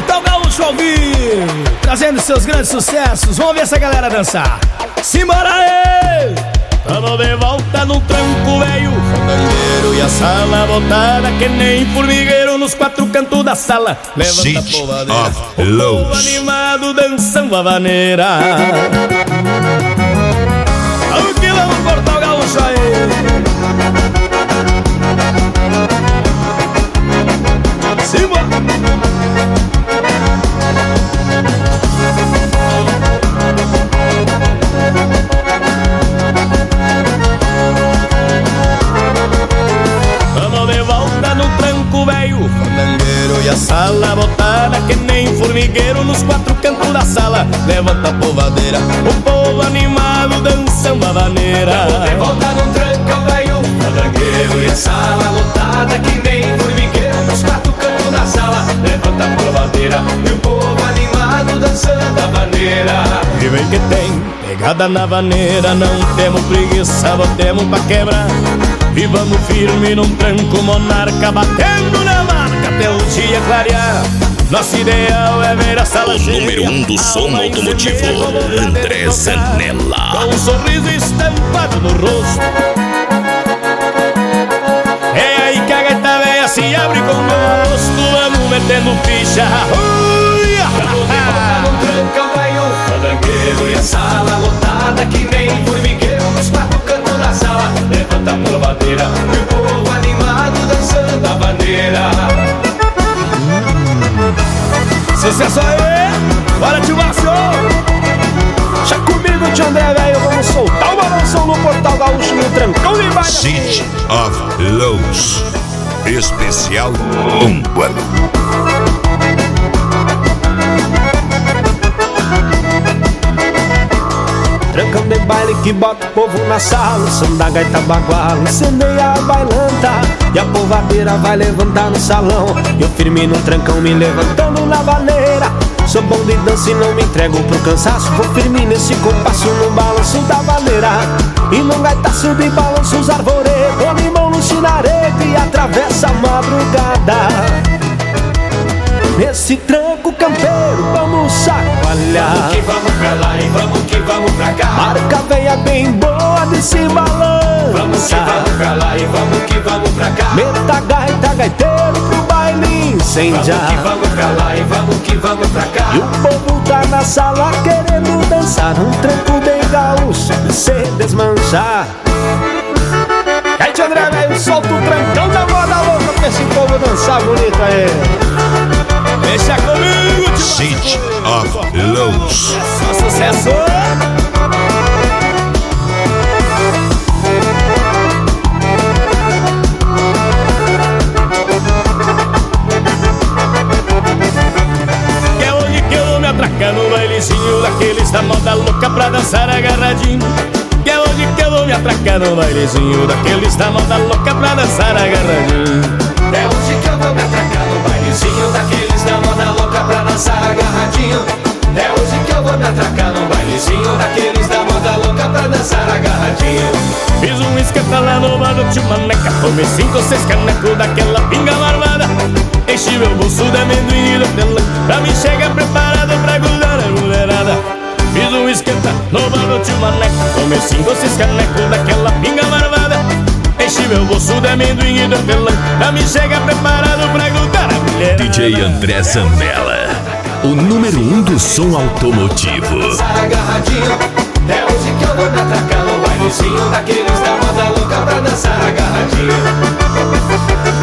Portal Gaúcho ao vivo, trazendo seus grandes sucessos. Vamos ver essa galera dançar. Simbora aí! Tamo de volta no tranco velho, fandangueiro e a sala botada que nem formigueiro nos quatro cantos da sala. Levanta a povadeira, o povo animado dançando a vaneira. Vamos que vamos, Portal Gaúcho aí! Simbora! Fandangueiro e a sala botada que nem formigueiro nos quatro cantos da sala. Levanta a povadeira, o povo animado dançando a vaneira. Tamo de volta no tranco velho, fandangueiro e a sala lotada que nem formigueiro nos quatro cantos da sala. Levanta a povadeira e o povo animado dançando a vaneira. E vem que tem pegada na vaneira, não temos preguiça, botemos pra quebrar. E vamos firme num tranco monarca, batendo na marca até o dia clarear. Nosso ideal é ver a sala cheia. Número 1 do som automotivo, André Zanella. Com um sorriso estampado no rosto. É aí que a gaita véia se abre com gosto. Vamos metendo ficha. Tamo de volta no tranco velho, fandangueiro e a sala lotada que nem formigueiro nos quatro cantos da sala. Levanta a povadeira e o povo animado dançando a vaneira. Sucesso aí! Bora, tio Márcio! Já comigo, tio André, velho, vamos soltar o balanção no Portal Gaúcho no trancão e vai. City of Lows, especial Umbalo. Trancão de baile que bota o povo na sala, o som da gaita baguala, incendeia a bailanta e a povadeira vai levantar no salão. Eu firme no trancão me levantando na vaneira. Sou bom de dança e não me entrego pro cansaço. Vou firme nesse compasso no balanço da vaneira. E num gaitaço de balanço os arvoredos, o limão no chinaredo e atravessa a madrugada. Nesse tranco campeiro vamos chacoalhar. Vamos que vamos pra lá e vamos que vamos pra cá. Marca veia bem boa de se balança. Vamos que vamos pra lá e vamos que vamos pra cá. Meta gaita, gaiteiro pro baile incendiar. Vamos que vamos pra lá e vamos que vamos pra cá. E o povo tá na sala querendo dançar um tranco bem gaúcho de se desmanchar. Aí, tio André, velho, solta o trancão da moda louca pra esse povo dançar bonito aí. Deixa comigo, tio. City of Lows. Só sucesso. Que é onde que eu vou me atracar no bailezinho daqueles da moda louca pra dançar agarradinho. Que é onde que eu vou me atracar no bailezinho daqueles da moda louca pra dançar agarradinho. É hoje que eu vou me atracar no bailezinho daqueles da moda louca pra dançar agarradinho. É hoje que eu vou me atracar no bailezinho daqueles da moda louca pra dançar agarradinho. Fiz um esquenta lá no bar do tio Maneca, tomei 5 ou 6 canecos daquela pinga marmada. Enchi meu bolso de amendoim e de hortelã, pra mim chegar preparado pra grudar a mulherada. Fiz um esquenta no bar do tio Maneca, tomei 5 ou 6 canecos daquela pinga marmada. Enchi meu bolso de amendoim e de hortelã, pra mim chegar preparado pra grudar a mulherada. DJ André Zanella, o número 1 do som automotivo. Agarradinho. É hoje que eu vou me atracar no bailezinho daqueles da moda louca pra dançar agarradinho.